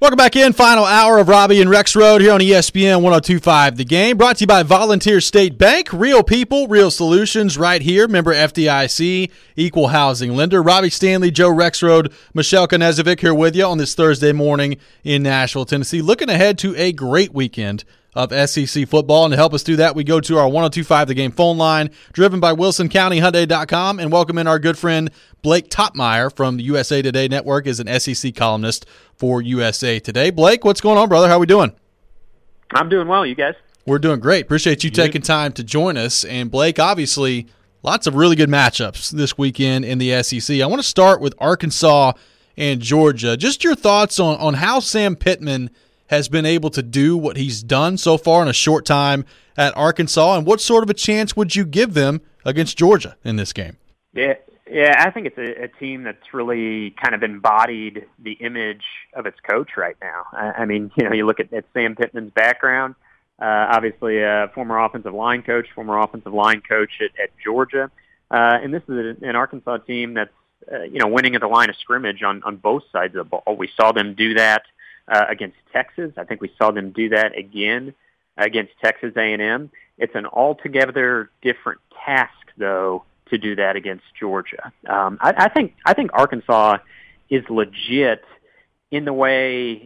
Welcome back in. Final hour of Robbie and Rex Road here on ESPN 102.5 The Game. Brought to you by Volunteer State Bank. Real people, real solutions right here. Member FDIC, equal housing lender. Robbie Stanley, Joe Rexrode, Michelle Konezovic here with you on this Thursday morning in Nashville, Tennessee. Looking ahead to a great weekend of SEC football. And to help us do that, we go to our 102.5 The Game phone line, driven by WilsonCountyHyundai.com, and welcome in our good friend Blake Topmeyer from the USA Today Network is an SEC columnist for USA Today. Blake, what's going on, brother? How are we doing? I'm doing well. You guys? We're doing great. Appreciate you taking time to join us. And Blake, obviously, lots of really good matchups this weekend in the SEC. I want to start with Arkansas and Georgia. Just your thoughts on how Sam Pittman has been able to do what he's done so far in a short time at Arkansas, and what sort of a chance would you give them against Georgia in this game? Yeah, I think it's a team that's really kind of embodied the image of its coach right now. I mean, you look at Sam Pittman's background, obviously a former offensive line coach at Georgia. And this is an Arkansas team that's, winning at the line of scrimmage on both sides of the ball. We saw them do that against Texas. I think we saw them do that again against Texas A&M. It's an altogether different task, though, to do that against Georgia. I think Arkansas is legit in the way,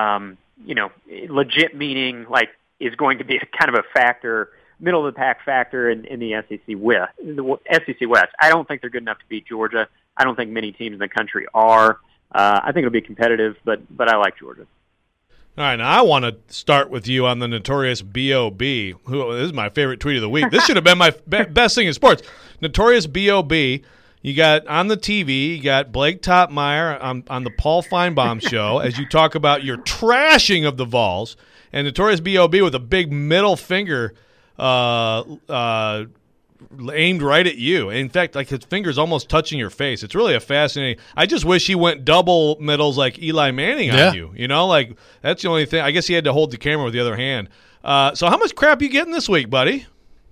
legit meaning like is going to be a kind of a factor, middle of the pack factor in the SEC West. I don't think they're good enough to beat Georgia. I don't think many teams in the country are. I think it'll be competitive, but I like Georgia. All right, now I want to start with you on the notorious B.O.B., who this is my favorite tweet of the week. This should have been my best thing in sports. Notorious B.O.B., you got on the TV, you got Blake Topmeyer on the Paul Feinbaum show as you talk about your trashing of the Vols, and Notorious B.O.B. with a big middle finger aimed right at you. In fact, like his finger's almost touching your face. It's really a fascinating. I just wish he went double middles like Eli Manning on you. Like that's the only thing. I guess he had to hold the camera with the other hand. So how much crap you getting this week, buddy?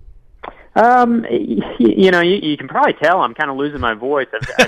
You can probably tell I'm kind of losing my voice.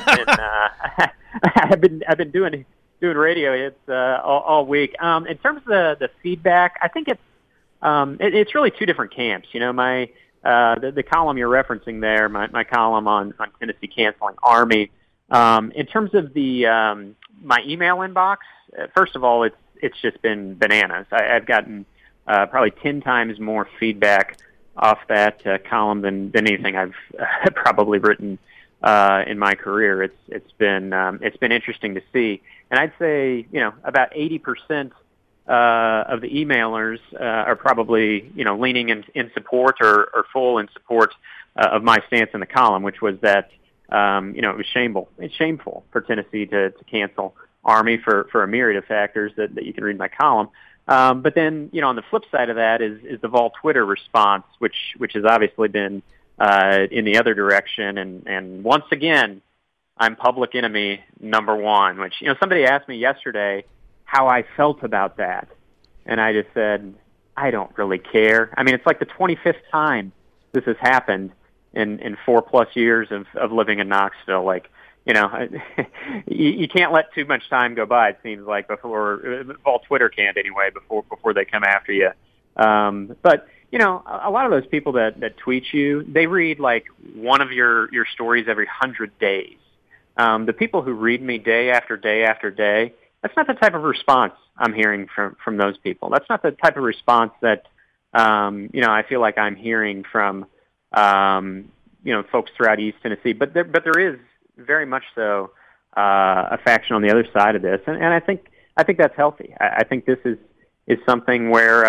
I've been doing radio hits all week. In terms of the feedback, I think it's really two different camps. The column you're referencing there, my column on Tennessee canceling Army. In terms of my email inbox, first of all, it's just been bananas. I've gotten probably 10 times more feedback off that column than anything I've probably written in my career. It's been interesting to see, and I'd say about 80% of the emailers are probably leaning in support or full in support of my stance in the column, which was that it was shameful. It's shameful for Tennessee to cancel Army for a myriad of factors that you can read in my column. But then on the flip side of that is the Vol Twitter response, which has obviously been in the other direction, and once again I'm public enemy number one. Which somebody asked me yesterday how I felt about that. And I just said, I don't really care. I mean, it's like the 25th time this has happened in 4+ years of living in Knoxville. Like, you can't let too much time go by, it seems like, well, Twitter can't anyway, before they come after you. But, a lot of those people that tweet you, they read like one of your stories every 100 days. The people who read me day after day after day, that's not the type of response I'm hearing from those people. That's not the type of response that, I feel like I'm hearing from, folks throughout East Tennessee. But there is very much so a faction on the other side of this, and I think that's healthy. I think this is something where,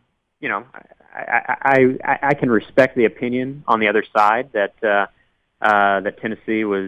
I can respect the opinion on the other side that Tennessee was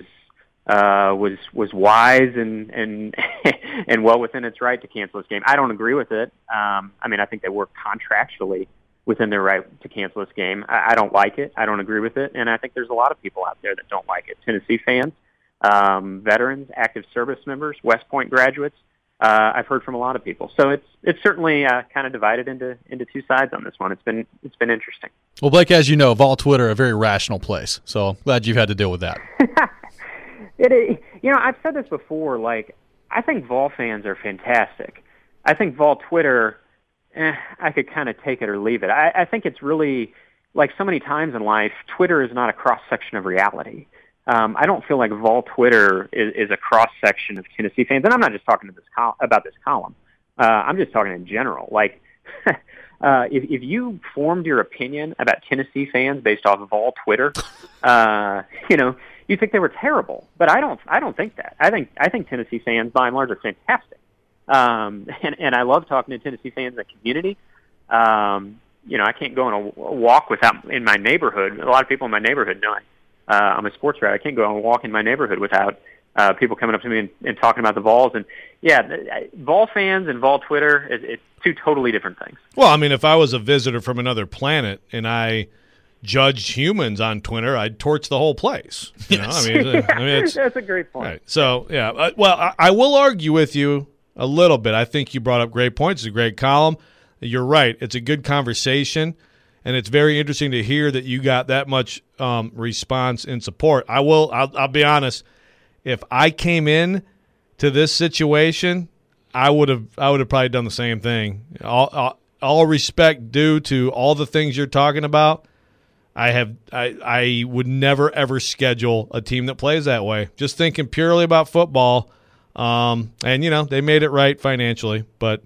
wise and and well within its right to cancel this game. I don't agree with it. I think they were contractually within their right to cancel this game. I don't like it. I don't agree with it, and I think there's a lot of people out there that don't like it. Tennessee fans, veterans, active service members, West Point graduates. I've heard from a lot of people, so it's certainly kind of divided into two sides on this one. It's been interesting. Well, Blake, as you know, Vol Twitter a very rational place, so glad you've had to deal with that. I've said this before. Like, I think Vol fans are fantastic. I think Vol Twitter, I could kind of take it or leave it. I think it's really, like so many times in life, Twitter is not a cross-section of reality. I don't feel like Vol Twitter is a cross-section of Tennessee fans. And I'm not just talking about this column. I'm just talking in general. Like, if you formed your opinion about Tennessee fans based off of Vol Twitter, you think they were terrible. But I don't think that. I think Tennessee fans, by and large, are fantastic. And I love talking to Tennessee fans in the community. I can't go on a walk in my neighborhood. A lot of people in my neighborhood know I'm a sports writer. I can't go on a walk in my neighborhood without people coming up to me and talking about the Vols. And Vol fans and Vol Twitter, it's two totally different things. Well, I mean, if I was a visitor from another planet and I judged humans on Twitter, I'd torch the whole place. Yes. That's a great point. Right. So, I will argue with you a little bit. I think you brought up great points. It's a great column. You're right. It's a good conversation, and it's very interesting to hear that you got that much response and support. I'll be honest. If I came in to this situation, I would have probably done the same thing. All respect due to all the things you're talking about. I would never ever schedule a team that plays that way. Just thinking purely about football. And they made it right financially, but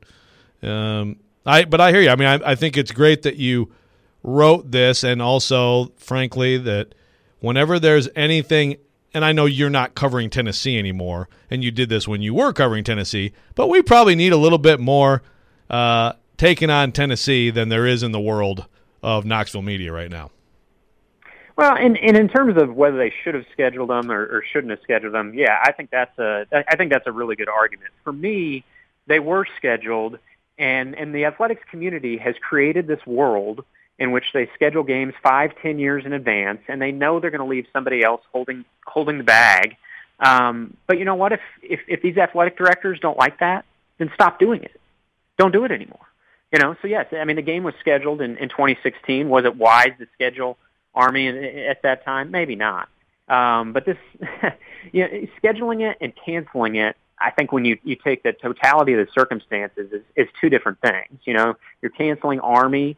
I hear you. I mean, I think it's great that you wrote this, and also, frankly, that whenever there's anything, and I know you're not covering Tennessee anymore, and you did this when you were covering Tennessee, but we probably need a little bit more taking on Tennessee than there is in the world of Knoxville media right now. Well, and in terms of whether they should have scheduled them or shouldn't have scheduled them, I think that's a really good argument. For me, they were scheduled, and the athletics community has created this world in which they schedule games 5-10 years in advance, and they know they're going to leave somebody else holding the bag. But you know what? If these athletic directors don't like that, then stop doing it. Don't do it anymore. So yes, I mean, the game was scheduled in 2016. Was it wise to schedule Army at that time? Maybe not. But this, scheduling it and canceling it, I think when you take the totality of the circumstances is two different things. You're canceling Army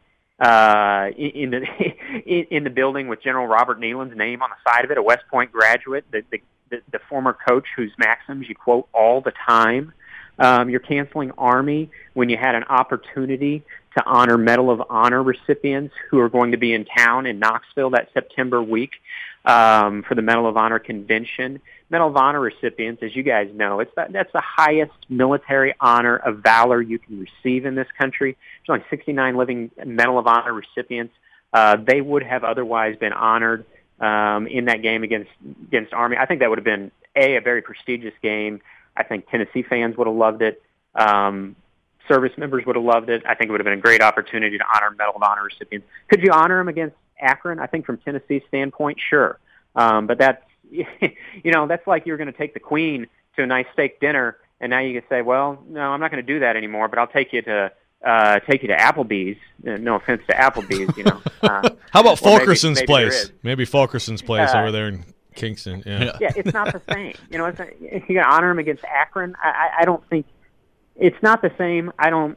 in the building with General Robert Nealon's name on the side of it, a West Point graduate, the former coach whose maxims you quote all the time. You're canceling Army when you had an opportunity to honor Medal of Honor recipients who are going to be in town in Knoxville that September week for the Medal of Honor convention. Medal of Honor recipients, as you guys know, that's the highest military honor of valor you can receive in this country. There's only 69 living Medal of Honor recipients. They would have otherwise been honored in that game against Army. I think that would have been, a very prestigious game. I think Tennessee fans would have loved it. Service members would have loved it. I think it would have been a great opportunity to honor Medal of Honor recipients. Could you honor them against Akron? I think from Tennessee's standpoint, sure. But that's, that's like you're going to take the Queen to a nice steak dinner, and now you can say, well, no, I'm not going to do that anymore, but I'll take you to Applebee's. No offense to Applebee's, How about Fulkerson's place? Maybe Fulkerson's place over there in Kingston. Yeah, it's not the same. You're going to honor him against Akron. I don't think it's not the same. I don't.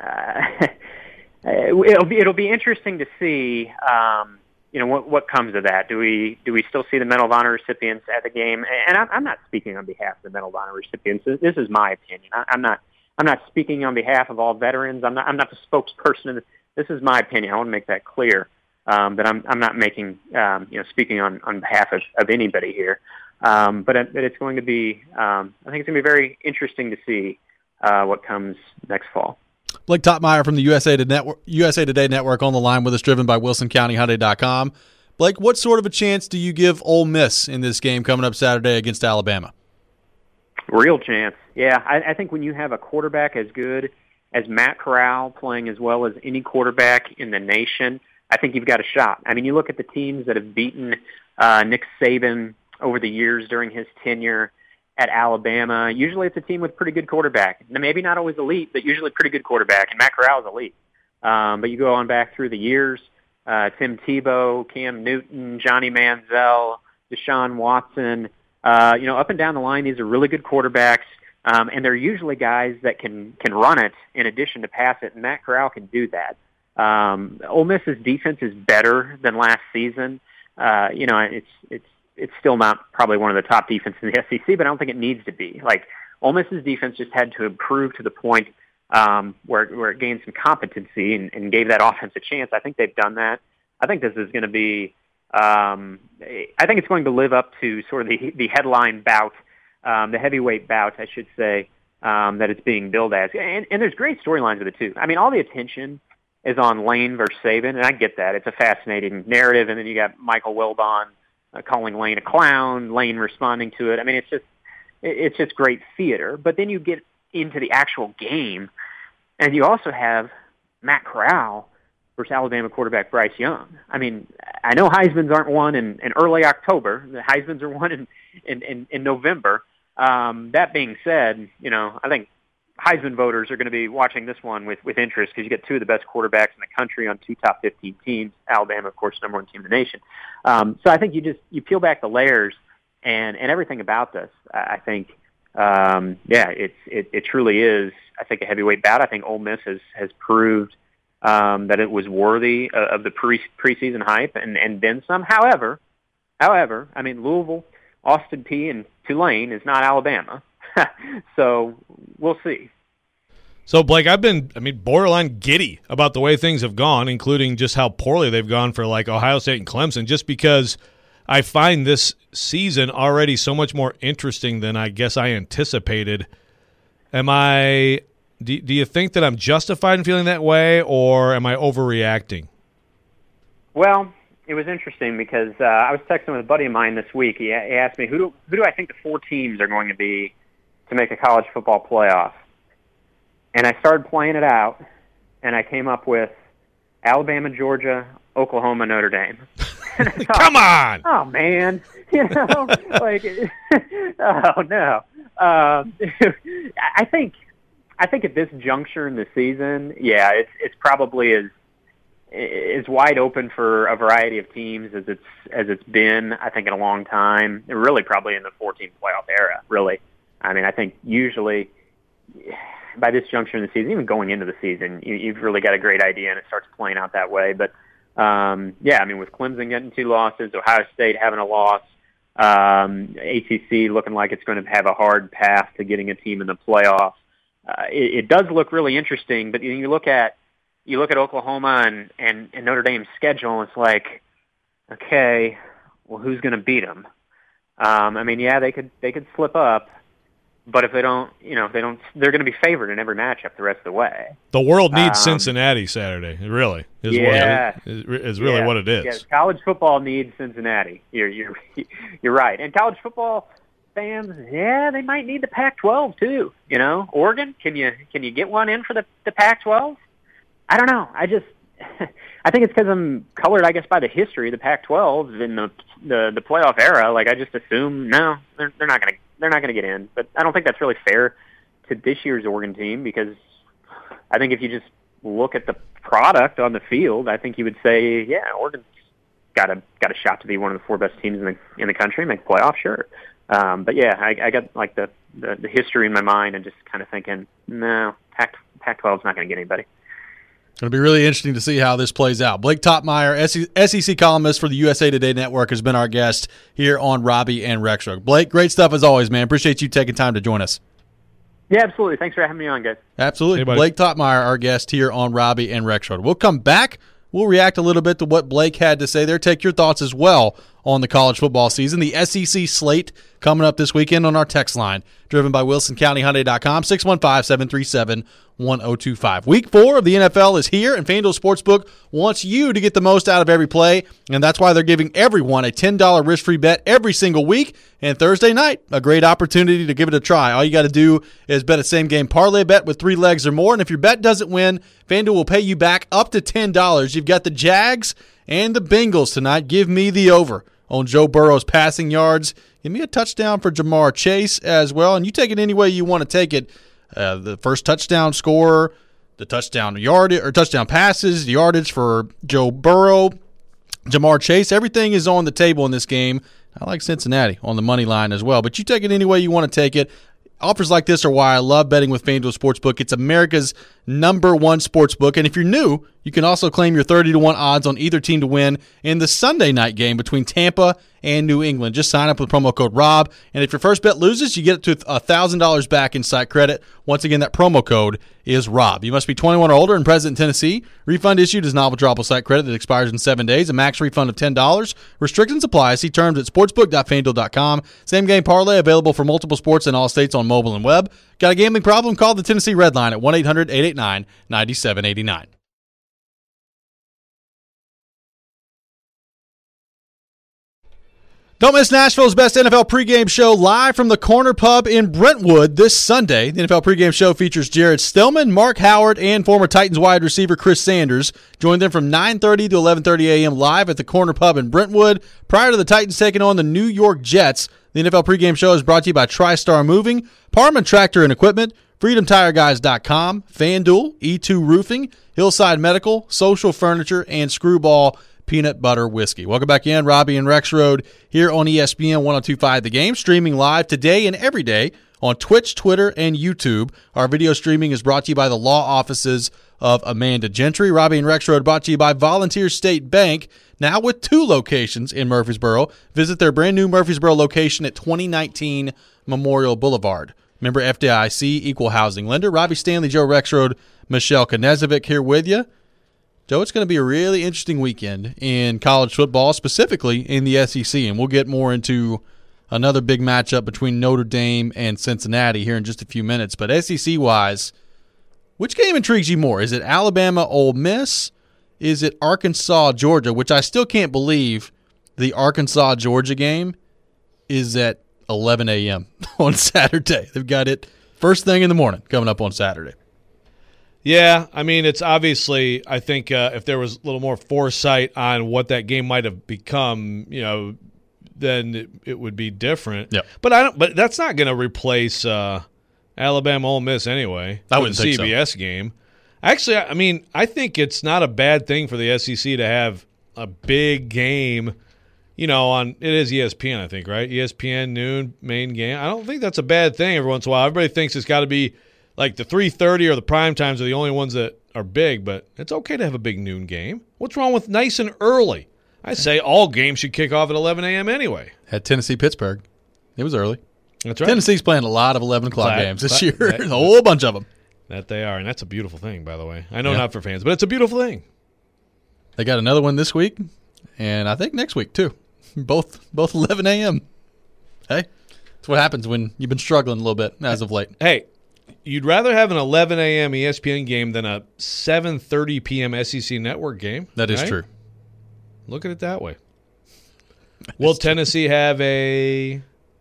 It'll be interesting to see. What comes of that? Do we still see the Medal of Honor recipients at the game? And I'm not speaking on behalf of the Medal of Honor recipients. This is my opinion. I'm not speaking on behalf of all veterans. I'm not the spokesperson. This is my opinion. I want to make that clear. That I'm not making speaking on behalf of anybody here. But it's going to be. I think it's going to be very interesting to see what comes next fall. Blake Topmeyer from the USA Today Network on the line with us, driven by WilsonCountyHyundai.com. Blake, what sort of a chance do you give Ole Miss in this game coming up Saturday against Alabama? Real chance. Yeah, I think when you have a quarterback as good as Matt Corral playing as well as any quarterback in the nation, I think you've got a shot. I mean, you look at the teams that have beaten Nick Saban over the years during his tenure at Alabama. Usually it's a team with pretty good quarterback. Maybe not always elite, but usually pretty good quarterback, and Matt Corral is elite. But you go on back through the years, Tim Tebow, Cam Newton, Johnny Manziel, Deshaun Watson, up and down the line, these are really good quarterbacks And they're usually guys that can run it in addition to pass it, and Matt Corral can do that. Ole Miss's defense is better than last season. It's still not probably one of the top defenses in the SEC, but I don't think it needs to be. Like, Ole Miss's defense just had to improve to the point where it gained some competency and gave that offense a chance. I think they've done that. I think this is going to be I think it's going to live up to sort of the headline bout, the heavyweight bout, I should say, that it's being billed as. And there's great storylines with it, too. I mean, all the attention is on Lane versus Saban, and I get that. It's a fascinating narrative, and then you got Michael Wilbon calling Lane a clown, Lane responding to it. I mean, it's just great theater. But then you get into the actual game, and you also have Matt Corral versus Alabama quarterback Bryce Young. I mean, I know Heisman's aren't won in early October. The Heisman's are won in November. That being said, I think Heisman voters are going to be watching this one with interest because you get two of the best quarterbacks in the country on two top 15 teams. Alabama, of course, number one team in the nation. So I think you peel back the layers and everything about this. I think, it truly is, I think, a heavyweight bout. I think Ole Miss has proved that it was worthy of the preseason hype and then some. However, I mean, Louisville, Austin Peay, and Tulane is not Alabama. So we'll see. So, Blake, I've been, borderline giddy about the way things have gone, including just how poorly they've gone for, like, Ohio State and Clemson, just because I find this season already so much more interesting than I guess I anticipated. Do you think that I'm justified in feeling that way, or am I overreacting? Well, it was interesting because I was texting with a buddy of mine this week. He asked me, who do I think the four teams are going to be to make a college football playoff? And I started playing it out, and I came up with Alabama, Georgia, Oklahoma, Notre Dame. Thought, come on! Oh, man. Like, oh, no. I think at this juncture in the season, it's probably as wide open for a variety of teams as it's been, I think, in a long time. Really, probably in the 14 playoff era. Really, I mean, I think usually by this juncture in the season, even going into the season, you've really got a great idea, and it starts playing out that way. But I mean, with Clemson getting 2 losses, Ohio State having a loss, ACC looking like it's going to have a hard path to getting a team in the playoffs. It does look really interesting, but you look at Oklahoma and Notre Dame's schedule, and it's like, okay, well, who's going to beat them? I mean, they could slip up, but if they don't, they're going to be favored in every matchup the rest of the way. The world needs Cincinnati Saturday. It really is. What it is. Yes, college football needs Cincinnati. You're right, and college football fans, they might need the Pac-12 too. Oregon, can you get one in for the Pac-12? I don't know. I think it's because I'm colored, I guess, by the history of the Pac-12 in the playoff era. Like, I just assume no, they're not gonna get in. But I don't think that's really fair to this year's Oregon team, because I think if you just look at the product on the field, I think you would say, Oregon's got a shot to be one of the 4 best teams in the country, make the playoff, sure. But I got like the history in my mind and just kind of thinking, no, Pac-12 is not going to get anybody. It'll be really interesting to see how this plays out. Blake Toppmeyer, SEC columnist for the USA Today Network, has been our guest here on Robbie and Rexroad. Blake, great stuff as always, man. Appreciate you taking time to join us. Yeah, absolutely. Thanks for having me on, guys. Absolutely. Hey, Blake Toppmeyer, our guest here on Robbie and Rexroad. We'll come back. We'll react a little bit to what Blake had to say there. Take your thoughts as well on the college football season. The SEC slate coming up this weekend on our text line, driven by WilsonCountyHyundai.com, 615-737-1025. Week 4 of the NFL is here, and FanDuel Sportsbook wants you to get the most out of every play, and that's why they're giving everyone a $10 risk-free bet every single week. And Thursday night, a great opportunity to give it a try. All you got to do is bet a same-game parlay bet with 3 legs or more, and if your bet doesn't win, FanDuel will pay you back up to $10. You've got the Jags and the Bengals tonight. Give me the over on Joe Burrow's passing yards. Give me a touchdown for Jamar Chase as well, and you take it any way you want to take it. The first touchdown scorer, the touchdown yardage or touchdown passes, the yardage for Joe Burrow, Jamar Chase. Everything is on the table in this game. I like Cincinnati on the money line as well, but you take it any way you want to take it. offers like this are why I love betting with FanDuel Sportsbook. It's America's #1 sportsbook. And if you're new, you can also claim your 30-1 odds on either team to win in the Sunday night game between Tampa and New England. Just sign up with promo code ROB. And if your first bet loses, you get up to $1,000 back in site credit. Once again, that promo code is ROB. You must be 21 or older and present in Tennessee. Refund issued is novel drawable site credit that expires in 7 days. A max refund of $10. Restrictions apply. See terms at sportsbook.fanduel.com. Same game parlay available for multiple sports in all states on mobile and web. Got a gambling problem? Call the Tennessee Red Line at 1-800-889-9789. Don't miss Nashville's best NFL pregame show live from the Corner Pub in Brentwood this Sunday. The NFL pregame show features Jared Stillman, Mark Howard, and former Titans wide receiver Chris Sanders. Join them from 9:30 to 11:30 a.m. live at the Corner Pub in Brentwood prior to the Titans taking on the New York Jets. The NFL pregame show is brought to you by TriStar Moving, Parman Tractor and Equipment, FreedomTireGuys.com, FanDuel, E2 Roofing, Hillside Medical, Social Furniture, and Screwball Peanut Butter Whiskey. Welcome back in. Robbie and Rexroad here on ESPN 102.5 The Game, streaming live today and every day on Twitch, Twitter, and YouTube. Our video streaming is brought to you by the law offices of Amanda Gentry. Robbie and Rexroad brought to you by Volunteer State Bank, now with 2 locations in Murfreesboro. Visit their brand new Murfreesboro location at 2019 Memorial Boulevard. Member FDIC, equal housing lender. Robbie Stanley, Joe Rexroad, Michelle Knezovic here with you. Joe, it's going to be a really interesting weekend in college football, specifically in the SEC, and we'll get more into another big matchup between Notre Dame and Cincinnati here in just a few minutes. But SEC-wise, which game intrigues you more? Is it Alabama-Ole Miss? Is it Arkansas-Georgia, which I still can't believe the Arkansas-Georgia game is at 11 a.m. on Saturday. They've got it first thing in the morning coming up on Saturday. Yeah, I mean, it's obviously, I think if there was a little more foresight on what that game might have become, then it would be different. Yep. But that's not going to replace Alabama Ole Miss anyway. I wouldn't the think CBS game. Actually, I mean, I think it's not a bad thing for the SEC to have a big game. It is ESPN, I think, right? ESPN noon main game. I don't think that's a bad thing every once in a while. Everybody thinks it's got to be like the 3:30 or the prime times are the only ones that are big, but it's okay to have a big noon game. What's wrong with nice and early? I say all games should kick off at 11 a.m. anyway. Had Tennessee-Pittsburgh. It was early. That's right. Tennessee's playing a lot of 11 o'clock games this year. That, a whole bunch of them. That they are, and that's a beautiful thing, by the way. I know not for fans, but it's a beautiful thing. They got another one this week, and I think next week too. Both 11 a.m. Hey, that's what happens when you've been struggling a little bit as of late. Hey, you'd rather have an 11 a.m. ESPN game than a 7:30 p.m. SEC Network game. That is right? true. Look at it that way. Will Tennessee have a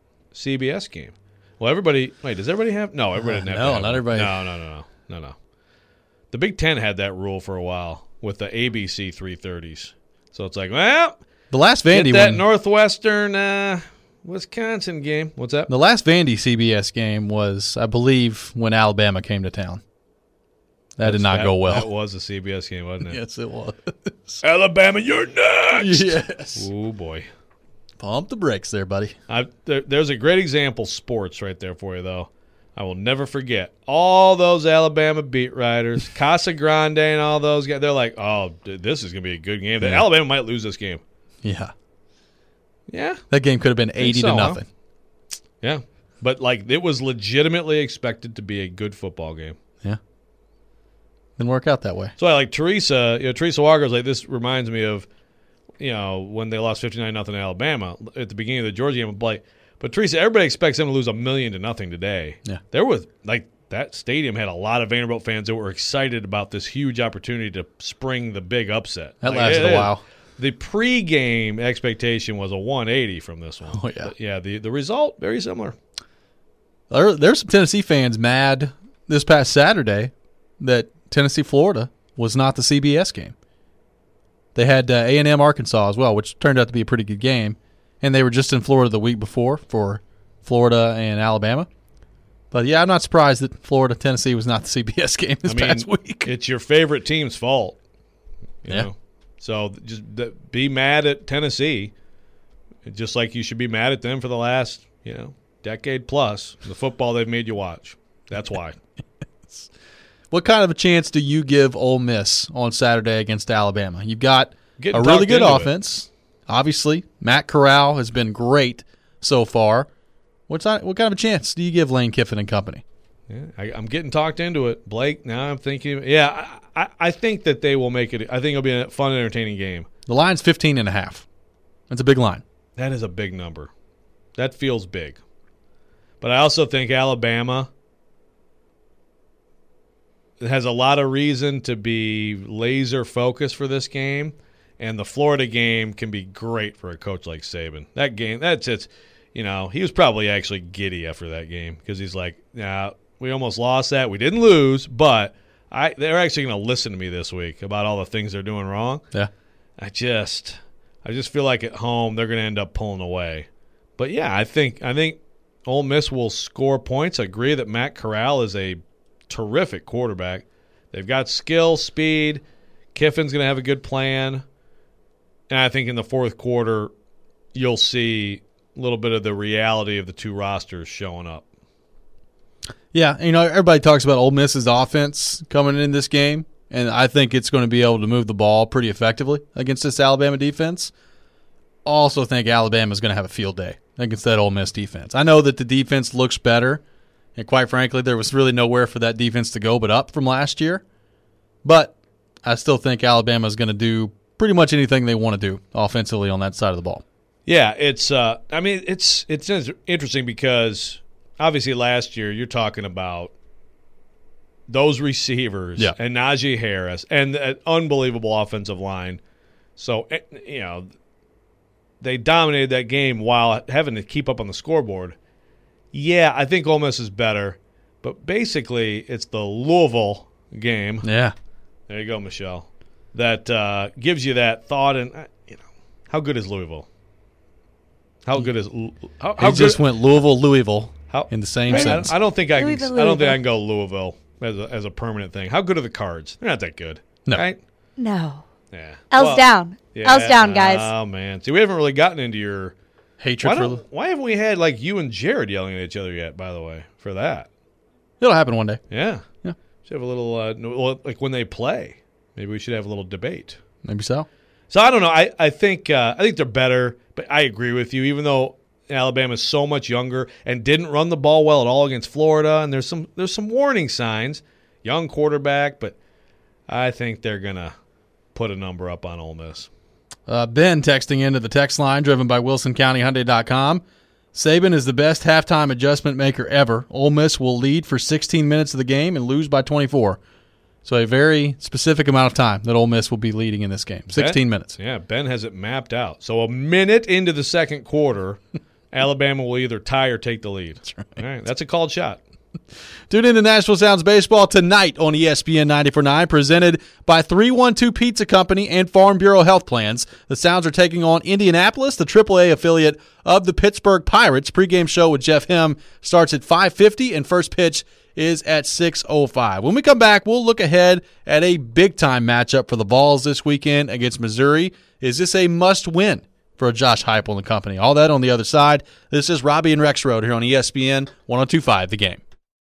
CBS game? Well, everybody – wait, does everybody have – no, everybody didn't have to have not one. everybody. No. The Big Ten had that rule for a while with the ABC 3:30s. So it's like, well, the last Vandy get that one, Northwestern Wisconsin game. What's that? The last Vandy CBS game was, I believe, when Alabama came to town. That did not go well. That was a CBS game, wasn't it? Yes, it was. Alabama, you're next. Yes. Oh, boy. Pump the brakes there, buddy. There's a great example, sports, right there for you, though. I will never forget. All those Alabama beat writers, Casa Grande and all those guys, they're like, oh, this is going to be a good game. Yeah. Alabama might lose this game. Yeah. Yeah. That game could have been 80-0. Yeah. But, it was legitimately expected to be a good football game. Yeah. Didn't work out that way. So I like Teresa. Teresa Walker was like, this reminds me of, when they lost 59-0 to Alabama at the beginning of the Georgia game. But Teresa, everybody expects them to lose 1,000,000 today. Yeah. There was that stadium had a lot of Vanderbilt fans that were excited about this huge opportunity to spring the big upset. That lasted a while. The pregame expectation was a 180 from this one. Oh, yeah. But yeah, the result, very similar. There's some Tennessee fans mad this past Saturday that Tennessee-Florida was not the CBS game. They had A&M Arkansas as well, which turned out to be a pretty good game. And they were just in Florida the week before for Florida and Alabama. But, yeah, I'm not surprised that Florida-Tennessee was not the CBS game this past week. It's your favorite team's fault. You Yeah. know? So just be mad at Tennessee, just like you should be mad at them for the last, decade plus, the football they've made you watch. That's why. What kind of a chance do you give Ole Miss on Saturday against Alabama? You've got Getting a really talked good into offense. Obviously, Matt Corral has been great so far. What kind of a chance do you give Lane Kiffin and company? Yeah, I'm getting talked into it. Blake, now I'm thinking, I think that they will make it. I think it'll be a fun, entertaining game. The line's 15.5. That's a big line. That is a big number. That feels big. But I also think Alabama has a lot of reason to be laser focused for this game, and the Florida game can be great for a coach like Saban. That game, that's it. You know, he was probably actually giddy after that game because he's like, "Yeah, we almost lost that. We didn't lose, but they're actually going to listen to me this week about all the things they're doing wrong." Yeah. I just feel like at home they're going to end up pulling away. But yeah, I think Ole Miss will score points. I agree that Matt Corral is a terrific quarterback. They've got skill, speed. Kiffin's going to have a good plan. And I think in the fourth quarter you'll see a little bit of the reality of the two rosters showing up. Yeah, everybody talks about Ole Miss's offense coming in this game, and I think it's going to be able to move the ball pretty effectively against this Alabama defense. Also think Alabama's going to have a field day against that Ole Miss defense. I know that the defense looks better, and quite frankly, there was really nowhere for that defense to go but up from last year. But I still think Alabama's going to do pretty much anything they want to do offensively on that side of the ball. Yeah, it's interesting because obviously last year you're talking about those receivers and Najee Harris and an unbelievable offensive line. So, they dominated that game while having to keep up on the scoreboard. Yeah, I think Ole Miss is better, but basically it's the Louisville game. Yeah. There you go, Michelle. That gives you that thought, and how good is Louisville? How good is how He just good, went Louisville in the same sentence. I don't think I can go Louisville as a permanent thing. How good are the Cards? They're not that good. No. Right? No. Yeah. L's down. Yeah. L's down, guys. Oh man. See, we haven't really gotten into your Hatred why haven't we had like you and Jared yelling at each other yet, by the way, for that? It'll happen one day. Yeah. Yeah. Should have a little like when they play. Maybe we should have a little debate. Maybe so. So I don't know. I think they're better, but I agree with you. Even though Alabama's so much younger and didn't run the ball well at all against Florida, and there's some warning signs. Young quarterback, but I think they're gonna put a number up on Ole Miss. Ben texting into the text line driven by WilsonCountyHyundai.com. Saban is the best halftime adjustment maker ever. Ole Miss will lead for 16 minutes of the game and lose by 24. So a very specific amount of time that Ole Miss will be leading in this game. 16 minutes. Yeah, Ben has it mapped out. So a minute into the second quarter, Alabama will either tie or take the lead. That's right. All right, that's a called shot. Tune in to Nashville Sounds Baseball tonight on ESPN 94.9, presented by 312 Pizza Company and Farm Bureau Health Plans. The Sounds are taking on Indianapolis, the AAA affiliate of the Pittsburgh Pirates. Pregame show with Jeff Hem starts at 5:50, and first pitch is at 6:05. When we come back, we'll look ahead at a big-time matchup for the Vols this weekend against Missouri. Is this a must-win for Josh Heupel and company? All that on the other side. This is Robbie and Rexrode here on ESPN 102.5 The Game.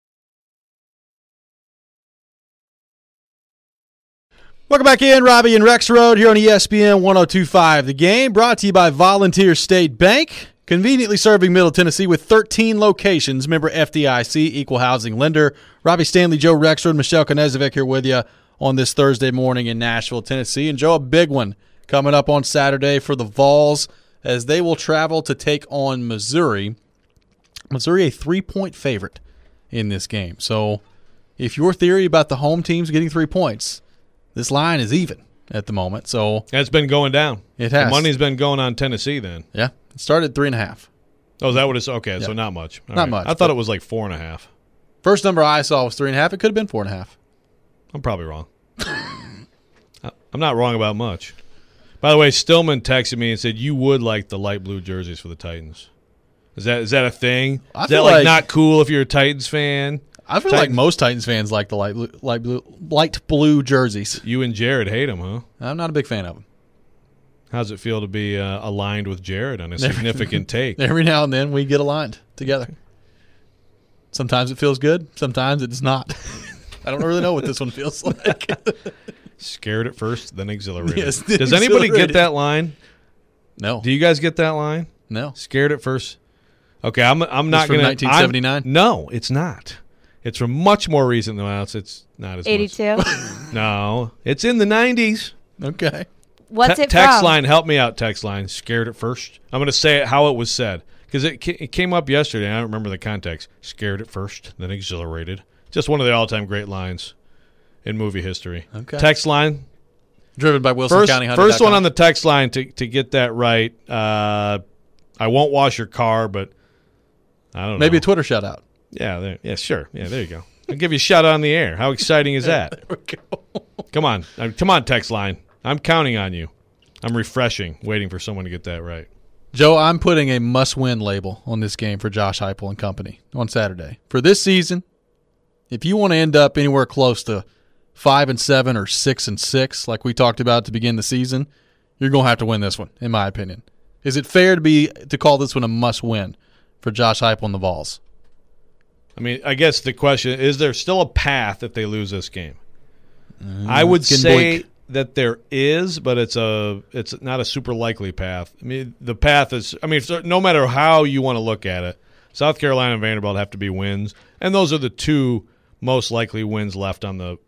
Welcome back in, Robbie and Rexrode here on ESPN 102.5 The Game, brought to you by Volunteer State Bank, conveniently serving Middle Tennessee with 13 locations. Member FDIC, equal housing lender. Robbie Stanley, Joe Rexrode, Michelle Konezovic here with you on this Thursday morning in Nashville, Tennessee. And Joe, a big one coming up on Saturday for the Vols as they will travel to take on Missouri. Missouri, a 3-point favorite in this game. So if your theory about the home teams getting 3 points, this line is even at the moment. So it's been going down. It has. The money's been going on Tennessee then. Yeah. It started at 3.5. Oh, is that what it's? Okay, Yeah. so not much. All Not right. much, I thought it was like 4.5. First number I saw was 3.5. It could have been 4.5. I'm probably wrong. I'm not wrong about much. By the way, Stillman texted me and said you would like the light blue jerseys for the Titans. Is that a thing? I Is feel that like- not cool if you're a Titans fan? I feel like most Titans fans like the light blue jerseys. You and Jared hate them, huh? I'm not a big fan of them. How's it feel to be aligned with Jared on a significant take? Every now and then we get aligned together. Sometimes it feels good. Sometimes it does not. I don't really know what this one feels like. Scared at first, then exhilarated. Yes, Does anybody get that line? No. Do you guys get that line? No. Scared at first. Okay, I'm not going to. 1979. No, it's not. It's from much more recent than else. It's not as 82. much. No, it's in the 90s. Okay. What's it Text from? line, help me out. Text line, scared at first. I'm going to say it how it was said because it came up yesterday. I don't remember the context. Scared at first, then exhilarated. Just one of the all-time great lines in movie history. Okay. Text line. Driven by Wilson County Hunter. First one on the text line to get that right. I won't wash your car, but I don't know. Maybe a Twitter shout out. Yeah, sure. Yeah, there you go. I'll give you a shout out on the air. How exciting is that? There we go. Come on, text line. I'm counting on you. I'm refreshing, waiting for someone to get that right. Joe, I'm putting a must-win label on this game for Josh Heupel and company on Saturday. For this season, if you want to end up anywhere close to 5-7 or 6-6, like we talked about to begin the season, you're going to have to win this one, in my opinion. Is it fair to call this one a must-win for Josh Heupel and the Vols? I mean, I guess the question is there still a path if they lose this game? I would say that there is, but it's not a super likely path. I mean, the path is no matter how you want to look at it, South Carolina and Vanderbilt have to be wins, and those are the two most likely wins left on the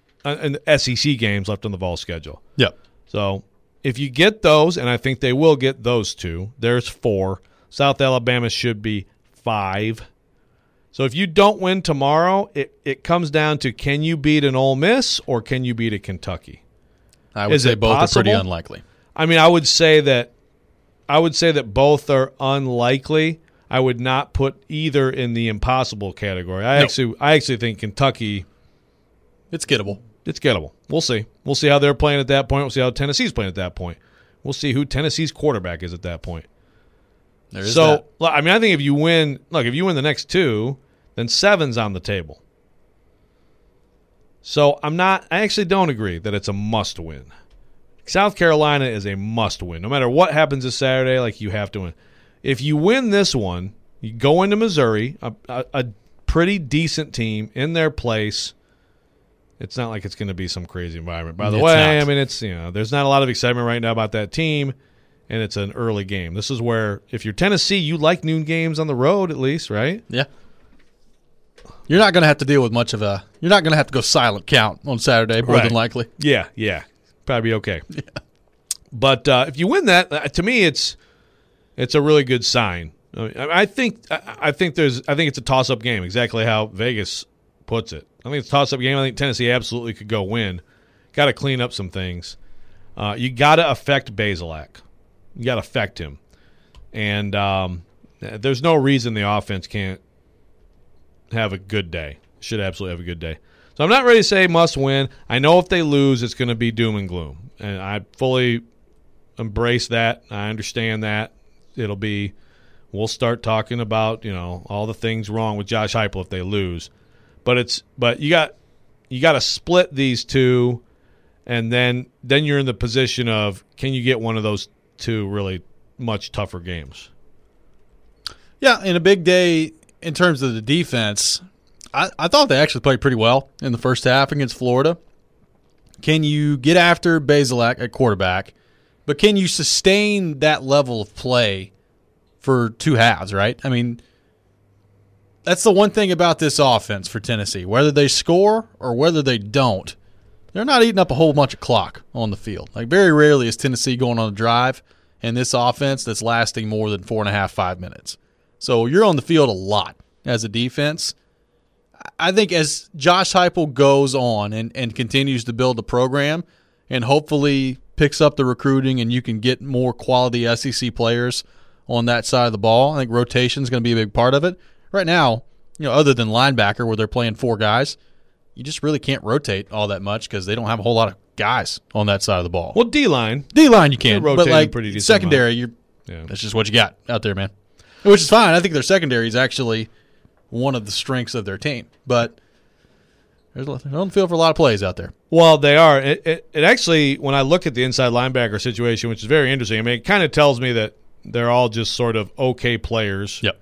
SEC games left on the Vol schedule. Yep. So if you get those, and I think they will get those two, there's 4. South Alabama should be 5. So if you don't win tomorrow, it comes down to can you beat an Ole Miss or can you beat a Kentucky? I would say both are pretty unlikely. I mean, I would say that both are unlikely. I would not put either in the impossible category. I actually think Kentucky. It's gettable. It's gettable. We'll see. We'll see how they're playing at that point. We'll see how Tennessee's playing at that point. We'll see who Tennessee's quarterback is at that point. There is that. I mean, I think if you win the next 2, then 7's on the table. So I actually don't agree that it's a must win. South Carolina is a must win. No matter what happens this Saturday, you have to win. If you win this one, you go into Missouri, a pretty decent team in their place. It's not like it's going to be some crazy environment. By the way, I mean, it's there's not a lot of excitement right now about that team, and it's an early game. This is where, if you're Tennessee, you like noon games on the road at least, right? Yeah. You're not going to have to deal with much of a – you're not going to have to go silent count on Saturday, more than likely. Yeah. Probably okay. Yeah. But if you win that, to me, it's a really good sign. I think it's a toss-up game, exactly how Vegas puts it. I think it's a toss-up game. I think Tennessee absolutely could go win. Got to clean up some things. You got to affect Bazelak. You got to affect him. And there's no reason the offense can't have a good day. Should absolutely have a good day. So I'm not ready to say must win. I know if they lose, it's going to be doom and gloom. And I fully embrace that. I understand that. We'll start talking about, all the things wrong with Josh Heupel if they lose. But you got to split these two, and then you're in the position of, can you get one of those two really much tougher games? Yeah, in a big day in terms of the defense, I thought they actually played pretty well in the first half against Florida. Can you get after Bazelak at quarterback, but can you sustain that level of play for 2 halves, right? I mean, that's the one thing about this offense for Tennessee. Whether they score or whether they don't, they're not eating up a whole bunch of clock on the field. Very rarely is Tennessee going on a drive in this offense that's lasting more than 4.5, 5 minutes. So you're on the field a lot as a defense. I think as Josh Heupel goes on and continues to build the program and hopefully picks up the recruiting and you can get more quality SEC players on that side of the ball, I think rotation is going to be a big part of it. Right now, other than linebacker where they're playing 4 guys, you just really can't rotate all that much because they don't have a whole lot of guys on that side of the ball. Well, D-line you can, but pretty decent secondary, that's just what you got out there, man. Which is fine. I think their secondary is actually one of the strengths of their team, but I don't feel for a lot of plays out there. Well, they are. It actually, when I look at the inside linebacker situation, which is very interesting, I mean, it kind of tells me that they're all just sort of okay players. Yep.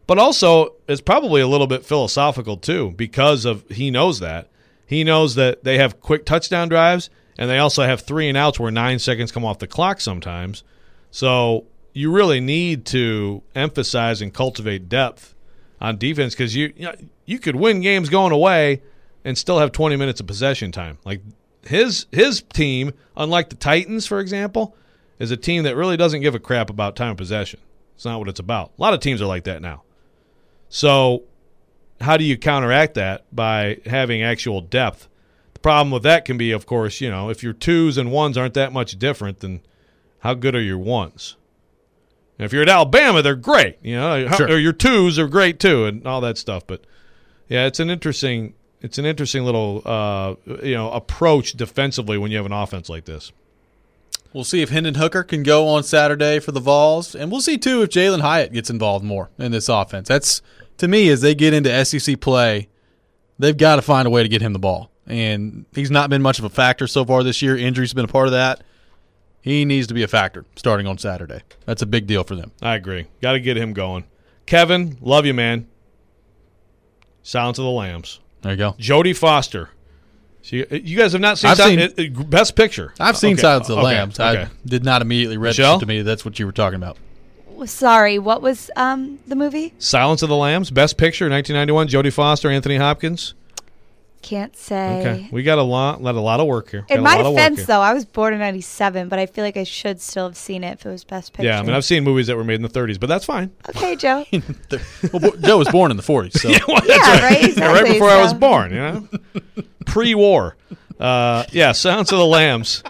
But also, it's probably a little bit philosophical too, because of he knows that. He knows that they have quick touchdown drives, and they also have 3 and outs where 9 seconds come off the clock sometimes. So you really need to emphasize and cultivate depth on defense, because you could win games going away and still have 20 minutes of possession time. Like his team, unlike the Titans, for example, is a team that really doesn't give a crap about time of possession. It's not what it's about. A lot of teams are like that now. So how do you counteract that by having actual depth? The problem with that can be, of course, if your 2s and 1s aren't that much different, then how good are your 1s? And if you're at Alabama, they're great. Sure. Or your 2s are great too, and all that stuff. But yeah, it's an interesting little approach defensively when you have an offense like this. We'll see if Hendon Hooker can go on Saturday for the Vols, and we'll see too if Jalen Hyatt gets involved more in this offense. That's, to me, as they get into SEC play, they've got to find a way to get him the ball. And he's not been much of a factor so far this year. Injuries have been a part of that. He needs to be a factor starting on Saturday. That's a big deal for them. I agree. Got to get him going. Kevin, love you, man. Silence of the Lambs. There you go. Jodie Foster. You guys have not seen Best Picture. I've seen Silence of the Lambs. Okay. I did not immediately register Michelle? to me that's what you were talking about. Sorry, what was the movie? Silence of the Lambs, Best Picture, 1991. Jodie Foster, Anthony Hopkins. Can't say. Okay, we got a lot of work here. In my defense, though, I was born in '97, but I feel like I should still have seen it if it was Best Picture. Yeah, I mean, I've seen movies that were made in the 30s, but that's fine. Okay, Joe. Well, Joe was born in the 40s. So. That's right. Exactly, right before I was born, pre-war. Silence of the Lambs.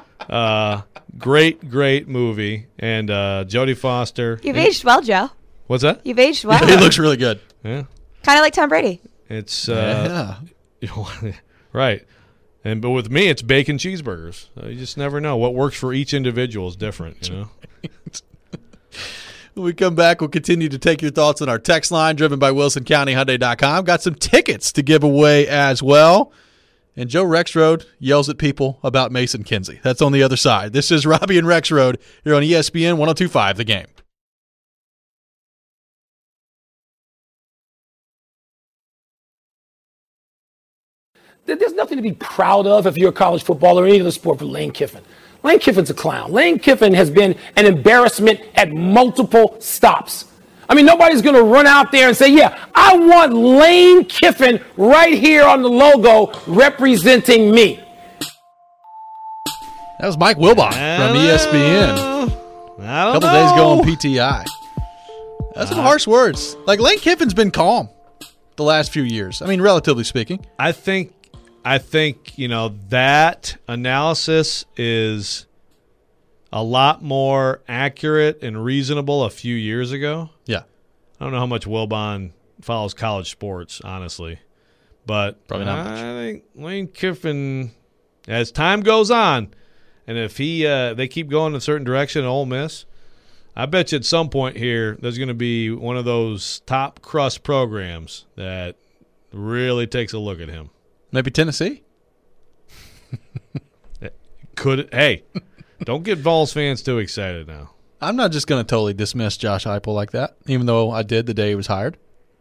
Great movie. And Jodie Foster. You've aged well, Joe. What's that? You've aged well. He looks really good. Yeah. Kind of like Tom Brady. It's Yeah. right. But with me, it's bacon cheeseburgers. You just never know. What works for each individual is different, When we come back, we'll continue to take your thoughts on our text line driven by WilsonCountyHyundai.com. Got some tickets to give away as well. And Joe Rexrode yells at people about Mason Kinsey. That's on the other side. This is Robbie and Rexrode here on ESPN 102.5 The Game. There's nothing to be proud of if you're a college footballer or any other sport for Lane Kiffin. Lane Kiffin's a clown. Lane Kiffin has been an embarrassment at multiple stops. I mean, nobody's going to run out there and say, yeah, I want Lane Kiffin right here on the logo representing me. That was Mike Wilbon from ESPN. A couple days ago on PTI. That's some harsh words. Like, Lane Kiffin's been calm the last few years. I mean, relatively speaking. I think that analysis is a lot more accurate and reasonable a few years ago. Yeah. I don't know how much Wilbon follows college sports, honestly. But probably not much. I think Lane Kiffin, as time goes on, and if they keep going in a certain direction at Ole Miss, I bet you at some point here there's going to be one of those top crust programs that really takes a look at him. Maybe Tennessee? Hey, don't get Vols fans too excited now. I'm not just going to totally dismiss Josh Heupel like that, even though I did the day he was hired.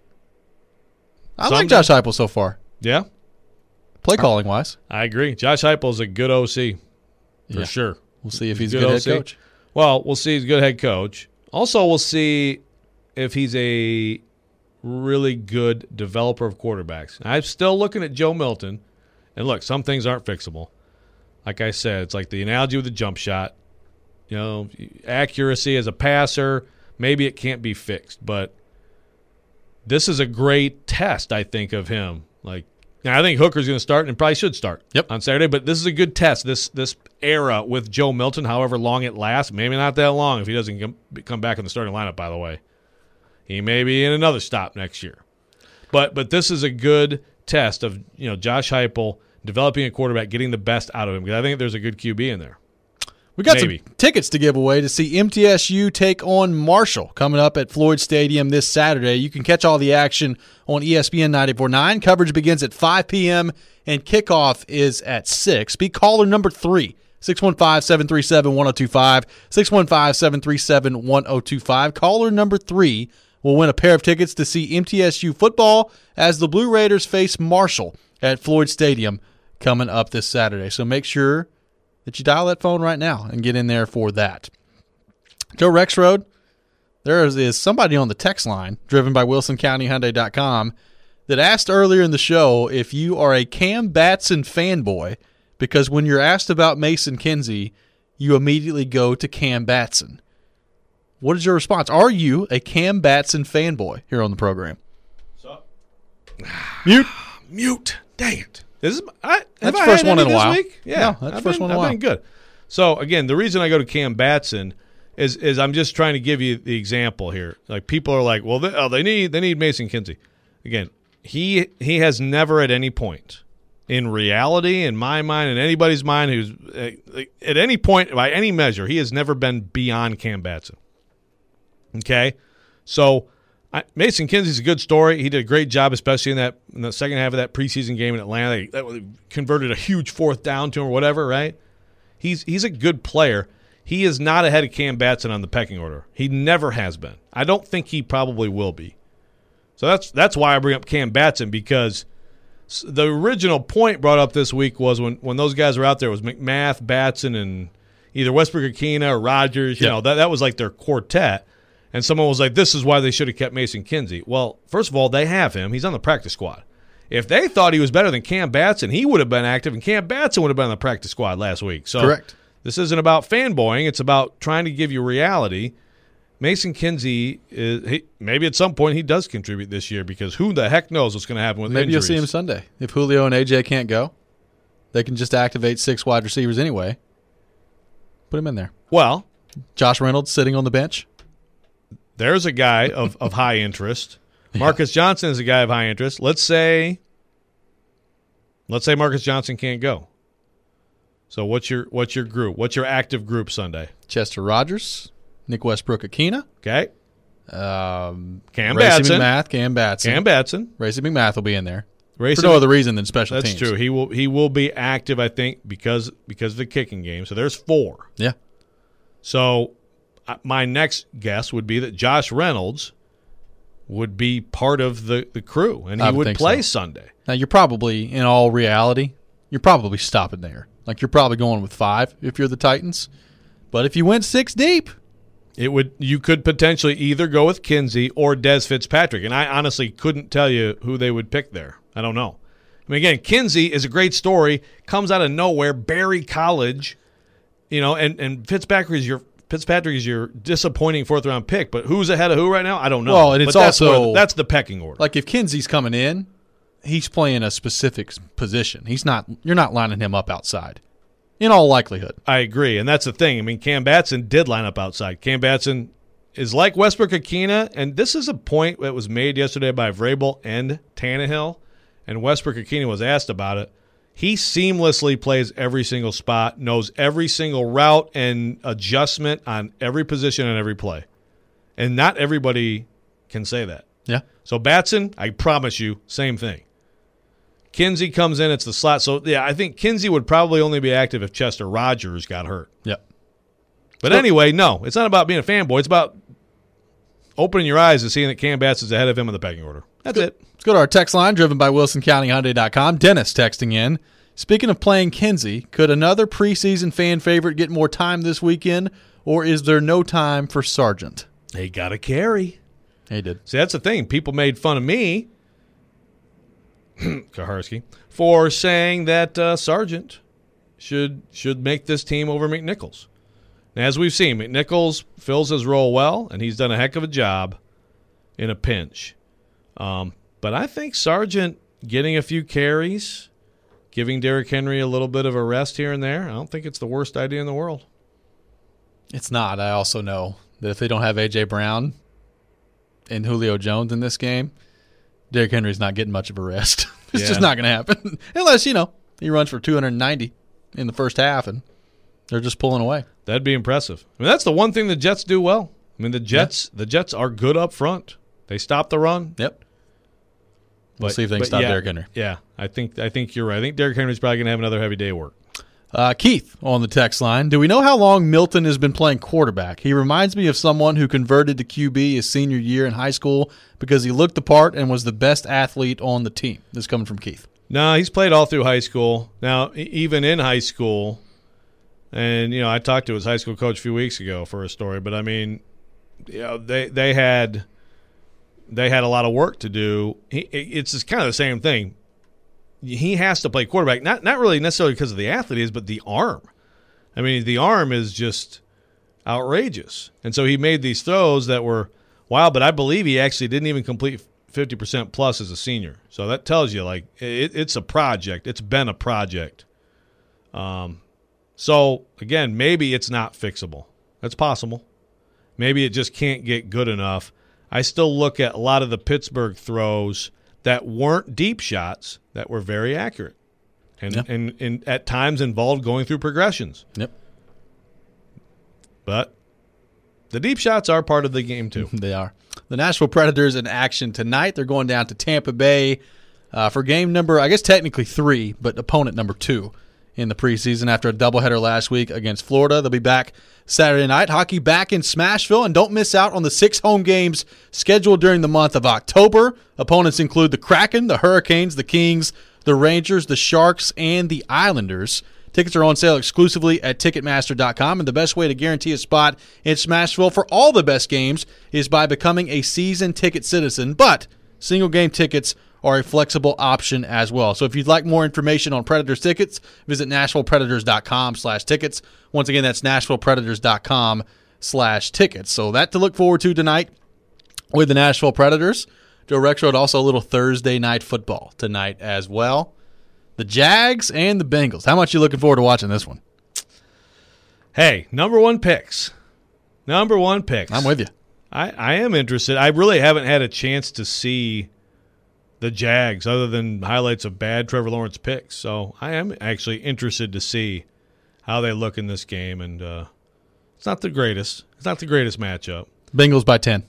I like Josh Heupel so far. Yeah? Play calling wise. I agree. Josh Heupel's a good OC for sure. We'll see if he's a good head coach. Well, we'll see if he's a good head coach. Also, we'll see if he's a really good developer of quarterbacks. I'm still looking at Joe Milton. And look, some things aren't fixable. Like I said, it's like the analogy with the jump shot. Accuracy as a passer, maybe it can't be fixed. But this is a great test, I think, of him. Like, now I think Hooker's going to start and probably should start on Saturday. But this is a good test, this era with Joe Milton, however long it lasts. Maybe not that long if he doesn't come back in the starting lineup, by the way. He may be in another stop next year. But this is a good test of Josh Heupel developing a quarterback, getting the best out of him. Because I think there's a good QB in there. We got some tickets to give away to see MTSU take on Marshall coming up at Floyd Stadium this Saturday. You can catch all the action on ESPN 94.9. Coverage begins at 5 p.m. and kickoff is at 6. Be caller number 3, 615-737-1025, 615-737-1025. Caller number 3 will win a pair of tickets to see MTSU football as the Blue Raiders face Marshall at Floyd Stadium coming up this Saturday. So make sure that you dial that phone right now and get in there for that. Joe Rexrode, there is somebody on the text line driven by WilsonCountyHyundai.com that asked earlier in the show if you are a Cam Batson fanboy, because when you're asked about Mason Kinsey, you immediately go to Cam Batson. What is your response? Are you a Cam Batson fanboy here on the program? Mute. Dang it. That's the first one in a while. Yeah, no, that's the first one in a while. I've been good. So, again, the reason I go to Cam Batson is I'm just trying to give you the example here. Like, people are like, well, they need Mason Kinsey. Again, he has never at any point, in reality, in my mind, in anybody's mind, who's at any point, by any measure, he has never been beyond Cam Batson. Okay? So, Mason Kinsey's a good story. He did a great job, especially in the second half of that preseason game in Atlanta. That converted a huge 4th down to him or whatever, right? He's a good player. He is not ahead of Cam Batson on the pecking order. He never has been. I don't think he probably will be. So that's why I bring up Cam Batson, because the original point brought up this week was when those guys were out there, it was McMath, Batson, and either Westbrook-Akina or Rogers. You know, that was like their quartet. And someone was like, this is why they should have kept Mason Kinsey. Well, first of all, they have him. He's on the practice squad. If they thought he was better than Cam Batson, he would have been active, and Cam Batson would have been on the practice squad last week. So correct. This isn't about fanboying. It's about trying to give you reality. Mason Kinsey, maybe at some point he does contribute this year, because who the heck knows what's going to happen with maybe injuries. You'll see him Sunday. If Julio and A.J. can't go, they can just activate 6 wide receivers anyway. Put him in there. Well, Josh Reynolds sitting on the bench. There's a guy of high interest. Marcus Johnson is a guy of high interest. Let's say Marcus Johnson can't go. So what's your group? What's your active group Sunday? Chester Rogers, Nick Westbrook-Akina. Okay. Cam Batson. Cam Batson. Racey McMath will be in there. For no other reason than special teams. That's true. He will be active, I think, because of the kicking game. So there's 4. Yeah. So my next guess would be that Josh Reynolds would be part of the crew, and he would play Sunday. Now, you're probably, in all reality, you're probably stopping there. Like, you're probably going with 5 if you're the Titans. But if you went 6 deep, you could potentially either go with Kinsey or Des Fitzpatrick, and I honestly couldn't tell you who they would pick there. I don't know. I mean, again, Kinsey is a great story, comes out of nowhere, Barry College, and Fitzpatrick is your disappointing 4th-round pick, but who's ahead of who right now? I don't know. Well, and it's also that's the pecking order. Like, if Kinsey's coming in, he's playing a specific position. You're not lining him up outside, in all likelihood. I agree, and that's the thing. I mean, Cam Batson did line up outside. Cam Batson is like Westbrook-Akina, and this is a point that was made yesterday by Vrabel and Tannehill, and Westbrook-Akina was asked about it. He seamlessly plays every single spot, knows every single route and adjustment on every position and every play. And not everybody can say that. Yeah. So Batson, I promise you, same thing. Kinsey comes in, it's the slot. So, yeah, I think Kinsey would probably only be active if Chester Rogers got hurt. Yep. But anyway, no, it's not about being a fanboy. It's about opening your eyes and seeing that Cam Batson's ahead of him in the pecking order. That's it. Let's go to our text line, driven by WilsonCountyHyundai.com. Dennis texting in. Speaking of playing Kinsey, could another preseason fan favorite get more time this weekend, or is there no time for Sargent? He got a carry. He did. See, that's the thing. People made fun of me, Kaharski, for saying that Sargent should make this team over McNichols. And as we've seen, McNichols fills his role well, and he's done a heck of a job in a pinch. But I think Sargent getting a few carries, giving Derrick Henry a little bit of a rest here and there, I don't think it's the worst idea in the world. It's not. I also know that if they don't have A.J. Brown and Julio Jones in this game, Derrick Henry's not getting much of a rest. It's just not going to happen. Unless, he runs for 290 in the first half and they're just pulling away. That'd be impressive. I mean, that's the one thing the Jets do well. I mean, the Jets are good up front. They stop the run. Yep. We'll see if they can stop Derrick Henry. Yeah, I think you're right. I think Derrick Henry's probably going to have another heavy day of work. Keith on the text line. Do we know how long Milton has been playing quarterback? He reminds me of someone who converted to QB his senior year in high school because he looked the part and was the best athlete on the team. This is coming from Keith. No, he's played all through high school. Now, even in high school, and, I talked to his high school coach a few weeks ago for a story, but, they had a lot of work to do. It's just kind of the same thing. He has to play quarterback, not really necessarily because of the athlete is, but the arm. The arm is just outrageous. And so he made these throws that were wild, but I believe he actually didn't even complete 50% plus as a senior. So that tells you, it's a project. It's been a project. So, again, maybe it's not fixable. That's possible. Maybe it just can't get good enough. I still look at a lot of the Pittsburgh throws that weren't deep shots that were very accurate and at times involved going through progressions. Yep. But the deep shots are part of the game too. They are. The Nashville Predators in action tonight. They're going down to Tampa Bay for game number, I guess technically 3, but opponent number 2 in the preseason after a doubleheader last week against Florida. They'll be back Saturday night. Hockey back in Smashville, and don't miss out on the 6 home games scheduled during the month of October. Opponents include the Kraken, the Hurricanes, the Kings, the Rangers, the Sharks, and the Islanders. Tickets are on sale exclusively at Ticketmaster.com, and the best way to guarantee a spot in Smashville for all the best games is by becoming a season ticket citizen, but single-game tickets are a flexible option as well. So if you'd like more information on Predators tickets, visit NashvillePredators.com/tickets. Once again, that's NashvillePredators.com/tickets. So that to look forward to tonight with the Nashville Predators. Joe Rexrode, also a little Thursday night football tonight as well. The Jags and the Bengals. How much are you looking forward to watching this one? Hey, number one picks. I'm with you. I am interested. I really haven't had a chance to see the Jags other than highlights of bad Trevor Lawrence picks. So I am actually interested to see how they look in this game. And it's not the greatest. It's not the greatest matchup. Bengals by 10.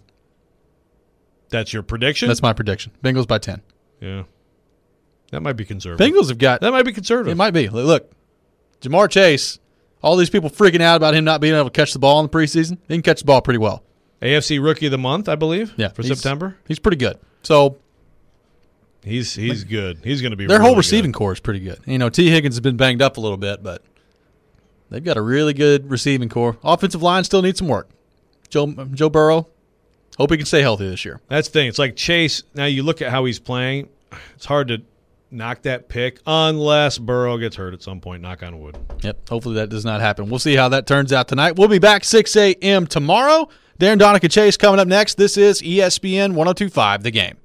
That's your prediction? That's my prediction. Bengals by 10. Yeah. That might be conservative. Bengals have got... That might be conservative. It might be. Look, Jamar Chase, all these people freaking out about him not being able to catch the ball in the preseason. He can catch the ball pretty well. AFC Rookie of the Month, I believe, for September. He's pretty good. So... He's good. He's going to be their really whole receiving good. core is pretty good. T. Higgins has been banged up a little bit, but they've got a really good receiving core. Offensive line still needs some work. Joe Burrow, hope he can stay healthy this year. That's the thing. It's like Chase, now you look at how he's playing, it's hard to knock that pick unless Burrow gets hurt at some point, knock on wood. Yep, hopefully that does not happen. We'll see how that turns out tonight. We'll be back 6 a.m. tomorrow. Darren Donica Chase coming up next. This is ESPN 102.5 The Game.